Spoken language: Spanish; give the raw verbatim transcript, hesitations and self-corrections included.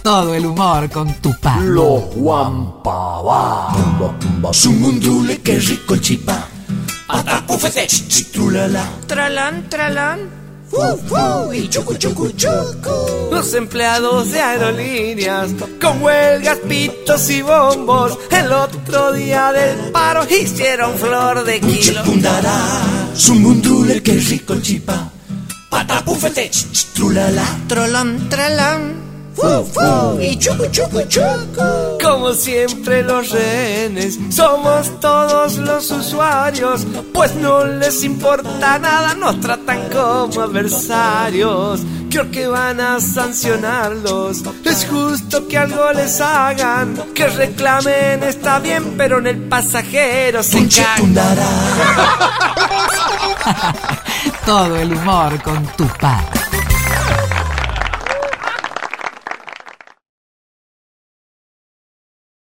Todo el humor con Tupá. Los Guampabá. Sumundule, qué rico el chipá. Patapufete, chitrulala. Tralán, tralán. Fu, fu, y chucu, chucu, chucu. Los empleados de aerolíneas con huelgas, pitos y bombos. El otro día del paro hicieron flor de kilo. Pundará, sumundule, qué rico el chipá. Patapufete, chitrulala. Tralán, tralán. Fu, fu, y chucu, chucu, chucu. Como siempre los rehenes somos todos los usuarios, pues no les importa nada, nos tratan como adversarios. Creo que van a sancionarlos, es justo que algo les hagan. Que reclamen está bien, pero en el pasajero se cagan. Todo el humor con Tupá.